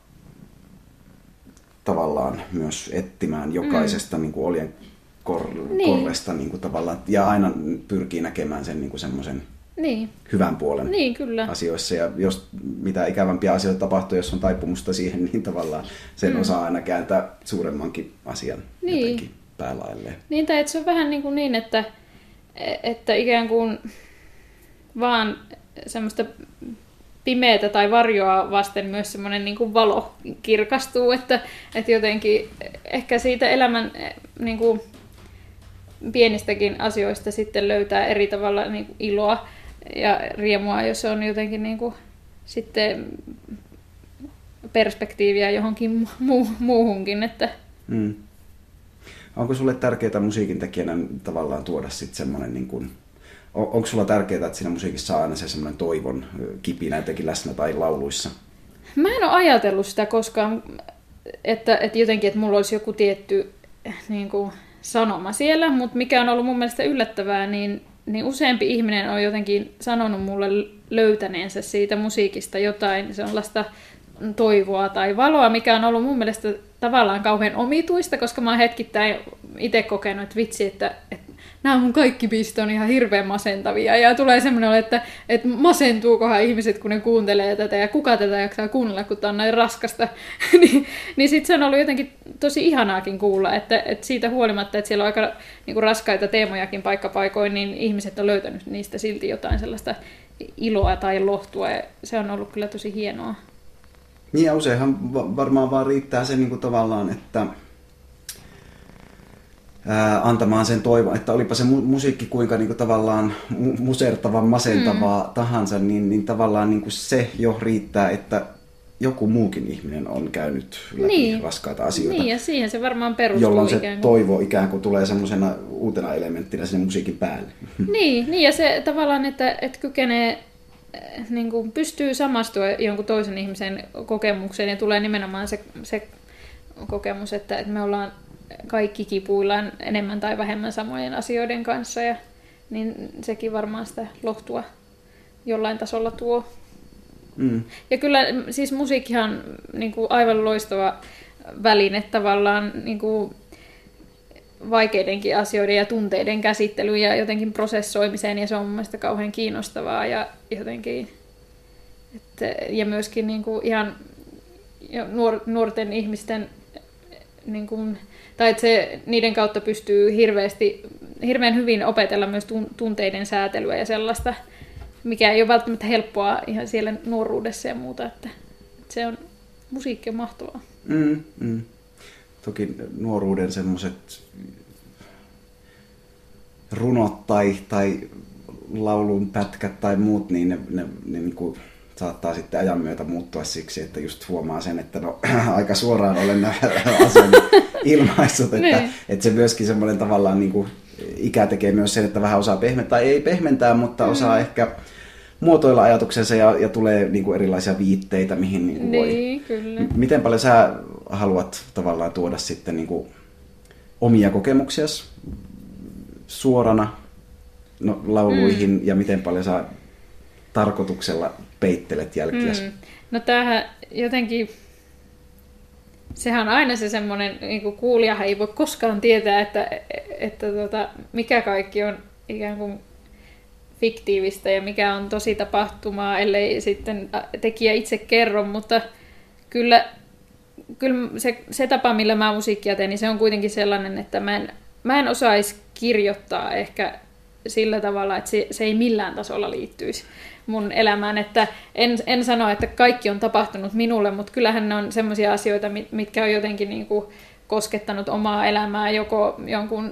Speaker 2: tavallaan myös etsimään jokaisesta mm. niin kuin oljen kor- niin. korresta niin kuin tavallaan, ja aina pyrkii näkemään sen niin kuin semmoisen niin. hyvän puolen
Speaker 1: niin, kyllä.
Speaker 2: asioissa. Ja jos mitä ikävämpiä asioita tapahtuu, jos on taipumusta siihen, niin tavallaan sen mm. osaa aina kääntää suuremmankin asian niin. jotenkin päälailleen.
Speaker 1: Niin, tai että se on vähän niin, kuin niin että, että ikään kuin vaan semmoista pimeätä tai varjoa vasten myös semmoinen niin kuin valo kirkastuu, että, että jotenkin ehkä siitä elämän niin kuin pienistäkin asioista sitten löytää eri tavalla niin kuin iloa ja riemua, jos on jotenkin niin kuin sitten perspektiiviä johonkin muu- muuhunkin. Että...
Speaker 2: Mm. Onko sulle tärkeää musiikintekijänä tavallaan tuoda sitten semmoinen, niin kuin, on, onko sulla tärkeää, että siinä musiikissa on aina se semmoinen toivon kipinä jotenkin läsnä tai lauluissa?
Speaker 1: Mä en ole ajatellut sitä koskaan, että, että jotenkin, että mulla olisi joku tietty niin kuin sanoma siellä, mutta mikä on ollut mun mielestä yllättävää, niin, niin useampi ihminen on jotenkin sanonut mulle löytäneensä siitä musiikista jotain sellaista toivoa tai valoa, mikä on ollut mun mielestä tavallaan kauhean omituista, koska mä oon hetkittäin itse kokenut, että vitsi, että, että nämä mun kaikki biisit on ihan hirveän masentavia. Ja tulee semmoinen, että, että masentuukohan ihmiset, kun ne kuuntelee tätä, ja kuka tätä jaksaa kuunnella, kun tää on näin raskasta. niin niin sitten se on ollut jotenkin tosi ihanaakin kuulla, että, että siitä huolimatta, että siellä on aika niin kuin raskaita teemojakin paikkapaikoin, niin ihmiset on löytänyt niistä silti jotain sellaista iloa tai lohtua, ja se on ollut kyllä tosi hienoa.
Speaker 2: Niin ja useinhan varmaan vaan riittää se niin kuin tavallaan, että ää, antamaan sen toivon, että olipa se mu- musiikki kuinka niin kuin tavallaan mu- musertava, masentavaa mm. tahansa, niin, niin tavallaan niin kuin se jo riittää, että joku muukin ihminen on käynyt läpi niin. raskaita asioita.
Speaker 1: Niin, ja siihen se varmaan perustuu.
Speaker 2: Jolloin se
Speaker 1: ikään kuin
Speaker 2: toivo ikään kuin tulee semmoisena uutena elementtinä sinne musiikin päälle.
Speaker 1: Niin, niin ja se tavallaan, että, että kykenee, niin kuin pystyy samastua jonkun toisen ihmisen kokemukseen ja tulee nimenomaan se, se kokemus, että, että me ollaan kaikki kipuillaan enemmän tai vähemmän samojen asioiden kanssa, ja, niin sekin varmaan sitä lohtua jollain tasolla tuo. Mm. Ja kyllä siis musiikkihan on niin kuin aivan loistava väline tavallaan niin kuin vaikeidenkin asioiden ja tunteiden käsittelyyn ja jotenkin prosessoimiseen, ja se on mun mielestä kauhean kiinnostavaa ja jotenkin, että, ja myöskin niin kuin ihan nuor, nuorten ihmisten niin kuin, tai että se, niiden kautta pystyy hirveästi, hirveän hyvin opetella myös tunteiden säätelyä ja sellaista, mikä ei ole välttämättä helppoa ihan siellä nuoruudessa ja muuta, että, että se on, musiikki on mahtavaa.
Speaker 2: Mm, mm. Toki nuoruuden semmoiset runot tai, tai laulun pätkät tai muut, niin ne, ne, ne niin kuin saattaa sitten ajan myötä muuttua siksi, että just huomaa sen, että no aika suoraan olen nämä asiat ilmaissut, että, että se myöskin semmoinen tavallaan niin kuin ikä tekee myös sen, että vähän osaa pehmentää, ei pehmentää, mutta mm. osaa ehkä muotoilla ajatuksensa ja, ja tulee niin kuin erilaisia viitteitä, mihin niin kuin
Speaker 1: niin,
Speaker 2: voi.
Speaker 1: Kyllä.
Speaker 2: Miten paljon sä haluat tavallaan tuoda sitten niin kuin omia kokemuksiasi suorana no, lauluihin mm. ja miten paljon sä tarkoituksella peittelet jälkiäsi? Mm.
Speaker 1: No tämähän jotenkin, sehän on aina se semmoinen, niin kuin kuulijahan ei voi koskaan tietää, että, että tota, mikä kaikki on ikään kuin fiktiivistä ja mikä on tosi tapahtumaa, ellei sitten tekijä itse kerro, mutta kyllä, kyllä se, se tapa, millä mä musiikkia teen, niin se on kuitenkin sellainen, että mä en, mä en osaisi kirjoittaa ehkä sillä tavalla, että se, se ei millään tasolla liittyisi mun elämään, että en, en sano, että kaikki on tapahtunut minulle, mutta kyllähän ne on semmoisia asioita, mitkä on jotenkin niin kuin koskettanut omaa elämää joko jonkun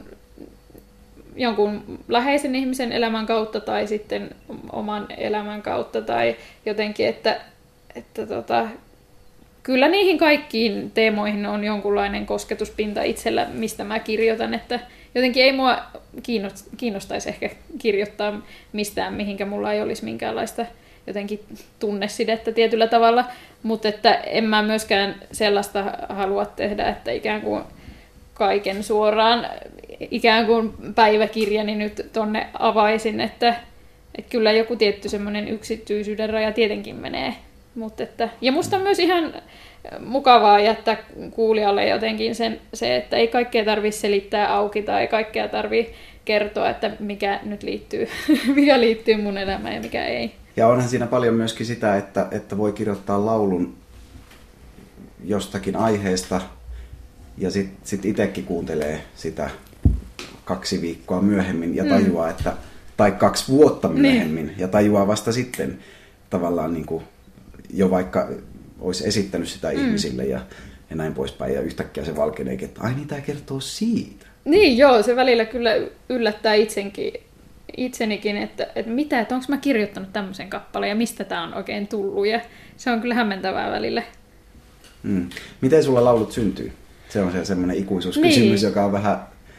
Speaker 1: jonkun läheisen ihmisen elämän kautta tai sitten oman elämän kautta tai jotenkin, että, että tota, kyllä niihin kaikkiin teemoihin on jonkunlainen kosketuspinta itsellä, mistä mä kirjoitan, että jotenkin ei mua kiinnostaisi ehkä kirjoittaa mistään, mihinkä mulla ei olisi minkäänlaista jotenkin tunnesidettä tietyllä tavalla, mutta että en mä myöskään sellaista halua tehdä, että ikään kuin kaiken suoraan ikään kuin päiväkirjani nyt tonne avaisin, että, että kyllä joku tietty semmoinen yksityisyyden raja tietenkin menee. Mut että, ja musta on myös ihan mukavaa jättää kuulijalle jotenkin sen, se, että ei kaikkea tarvitse selittää auki tai ei kaikkea tarvitse kertoa, että mikä nyt liittyy, mikä liittyy mun elämään ja mikä ei.
Speaker 2: Ja onhan siinä paljon myöskin sitä, että, että voi kirjoittaa laulun jostakin aiheesta, ja sitten sit itsekin kuuntelee sitä kaksi viikkoa myöhemmin ja tajuaa, mm. että, tai kaksi vuotta myöhemmin, niin. ja tajuaa vasta sitten tavallaan niin kuin, jo vaikka olisi esittänyt sitä mm. ihmisille ja, ja näin poispäin, ja yhtäkkiä se valkeneekin, että ai niin, tämä kertoo siitä.
Speaker 1: Niin joo, se välillä kyllä yllättää itsenkin, itsenikin, että, että mitä, että onko mä kirjoittanut tämmöisen kappaleen ja mistä tämä on oikein tullut, ja se on kyllä hämmentävää välillä.
Speaker 2: Mm. Miten sulla laulut syntyy? Se on se semmoinen ikuisuuskysymys, niin. joka on vähän,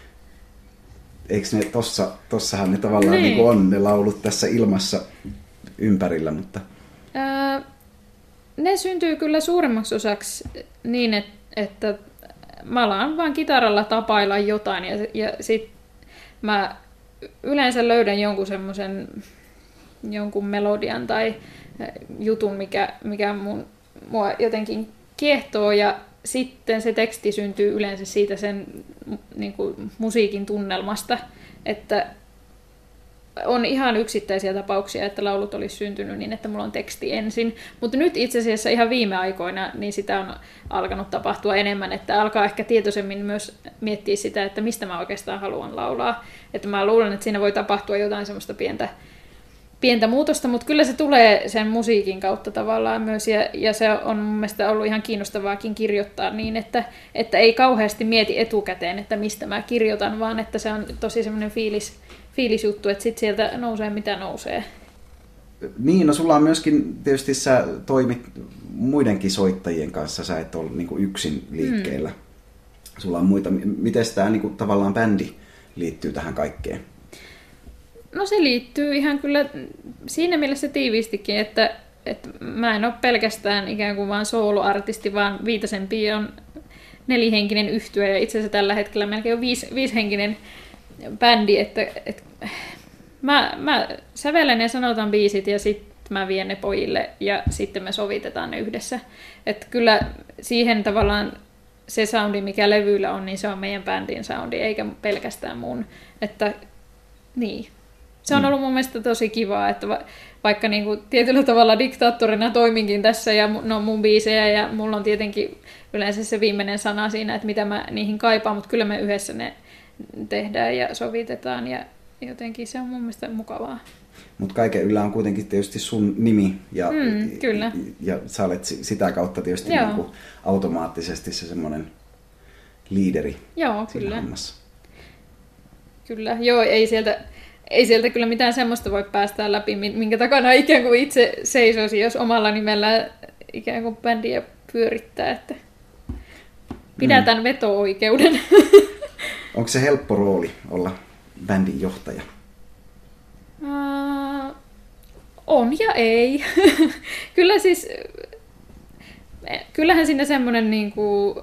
Speaker 2: eikö ne tossa, tossahan ne tavallaan niin. Niin kuin on ne laulut tässä ilmassa ympärillä, mutta...
Speaker 1: Öö, ne syntyy kyllä suurimmaksi osaksi niin, että, että mä alan vaan kitaralla tapailla jotain ja, ja sit mä yleensä löydän jonkun semmoisen jonkun melodian tai jutun, mikä, mikä mun, mua jotenkin kiehtoo ja sitten se teksti syntyy yleensä siitä sen niin kuin, musiikin tunnelmasta, että on ihan yksittäisiä tapauksia, että laulut olisi syntynyt niin, että mulla on teksti ensin. Mutta nyt itse asiassa ihan viime aikoina niin sitä on alkanut tapahtua enemmän, että alkaa ehkä tietoisemmin myös miettiä sitä, että mistä mä oikeastaan haluan laulaa. Että mä luulen, että siinä voi tapahtua jotain semmoista pientä, pientä muutosta, mutta kyllä se tulee sen musiikin kautta tavallaan myös, ja, ja se on mun mielestä ollut ihan kiinnostavaakin kirjoittaa niin, että, että ei kauheasti mieti etukäteen, että mistä mä kirjoitan, vaan että se on tosi semmoinen fiilis, fiilisjuttu, että sitten sieltä nousee mitä nousee.
Speaker 2: Niin, no sulla on myöskin, tietysti sä toimit muidenkin soittajien kanssa, sä et ole niin kuin yksin liikkeellä. Mm. Sulla on muita. Miten tämä niin kuin, tavallaan bändi liittyy tähän kaikkeen?
Speaker 1: No se liittyy ihan kyllä siinä mielessä tiiviistikin, että, että mä en ole pelkästään ikään kuin vaan sooloartisti, vaan Viitasenpi on nelihenkinen yhtye ja itse asiassa tällä hetkellä melkein on viis, viishenkinen bändi, että, että mä, mä sävelen ja sanotan biisit ja sitten mä vien ne pojille ja sitten me sovitetaan ne yhdessä. Että kyllä siihen tavallaan se soundi, mikä levyllä on, niin se on meidän bändin soundi, eikä pelkästään mun. Että niin. Se on ollut mun mielestä tosi kivaa, että va- vaikka niinku tietyllä tavalla diktaattorina toiminkin tässä ja no mun biisejä ja mulla on tietenkin yleensä se viimeinen sana siinä, että mitä mä niihin kaipaan, mutta kyllä me yhdessä ne tehdään ja sovitetaan ja jotenkin se on mun mielestä mukavaa.
Speaker 2: Mutta kaiken yllä on kuitenkin tietysti sun nimi ja,
Speaker 1: mm, kyllä.
Speaker 2: ja, ja sä olet sitä kautta tietysti niinku automaattisesti se semmoinen liideri.
Speaker 1: Joo, kyllä.
Speaker 2: Hommassa.
Speaker 1: Kyllä, joo, ei sieltä, ei sieltä kyllä mitään semmoista voi päästää läpi, minkä takana ikään kuin itse seisoisi, jos omalla nimellä ikään kuin bändiä pyörittää, että pidätän mm. veto-oikeuden.
Speaker 2: Onko se helppo rooli olla bändin johtaja?
Speaker 1: Uh, on ja ei. Kyllä siis, kyllähän siinä semmoinen niin kuin,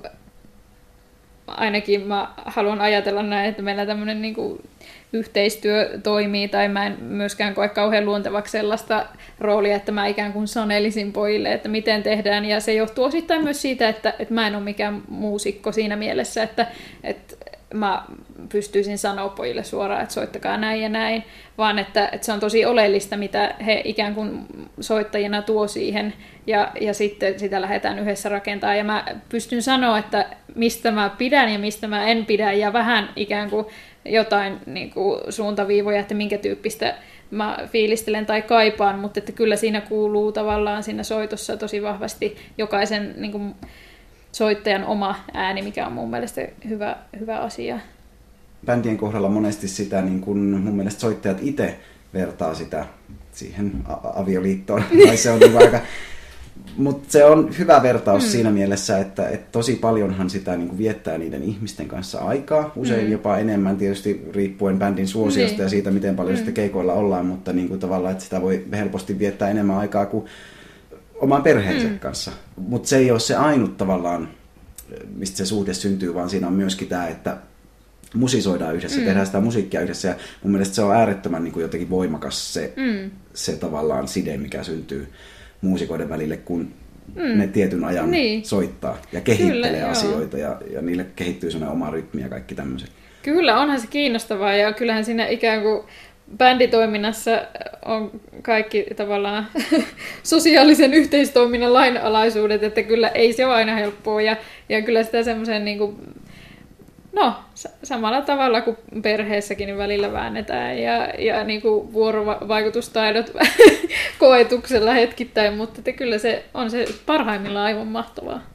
Speaker 1: ainakin mä haluan ajatella näin, että meillä tämmöinen niin kuin yhteistyö toimii, tai mä en myöskään koe kauhean luontevaksi sellaista roolia, että mä ikään kuin sanelisin pojille, että miten tehdään, ja se johtuu osittain myös siitä, että, että mä en ole mikään muusikko siinä mielessä, että, että mä pystyisin sanoa pojille suoraan, että soittakaa näin ja näin, vaan että, että se on tosi oleellista, mitä he ikään kuin soittajina tuo siihen, ja, ja sitten sitä lähdetään yhdessä rakentamaan. Ja mä pystyn sanoa, että mistä mä pidän ja mistä mä en pidä, ja vähän ikään kuin jotain niin kuin suuntaviivoja, että minkä tyyppistä mä fiilistelen tai kaipaan, mutta että kyllä siinä kuuluu tavallaan siinä soitossa tosi vahvasti jokaisen niin kuin soittajan oma ääni, mikä on mun mielestä hyvä, hyvä asia.
Speaker 2: Bändien kohdalla monesti sitä, niin kun mun mielestä soittajat itse vertaa sitä siihen a- avioliittoon. Tai se on niin aika... Mutta se on hyvä vertaus mm. siinä mielessä, että, että tosi paljonhan sitä niin kuin viettää niiden ihmisten kanssa aikaa. Usein mm. jopa enemmän tietysti riippuen bändin suosiosta niin. ja siitä, miten paljon mm. sitten keikoilla ollaan, mutta niin kuin tavallaan, että sitä voi helposti viettää enemmän aikaa kuin oman perheensä mm. kanssa. Mutta se ei ole se ainut tavallaan, mistä se suhde syntyy, vaan siinä on myöskin tämä, että musisoidaan yhdessä, mm. tehdään sitä musiikkia yhdessä. Ja mun mielestä se on äärettömän niin kuin jotenkin voimakas se, mm. se tavallaan side, mikä syntyy muusikoiden välille, kun mm. ne tietyn ajan niin. soittaa ja kehittelee Kyllä, asioita ja, ja niille kehittyy sellainen oma rytmi ja kaikki tämmöiset.
Speaker 1: Kyllä, onhan se kiinnostavaa ja kyllähän siinä ikään kuin bänditoiminnassa on kaikki tavallaan sosiaalisen yhteistoiminnan lainalaisuudet, että kyllä ei se ole aina helppoa ja, ja kyllä sitä semmoisen niin kuin no, samalla tavalla kuin perheessäkin niin välillä väännetään ja, ja niin kuin vuorovaikutustaidot koetuksella hetkittäin, mutta kyllä se on se parhaimmillaan aivan mahtavaa.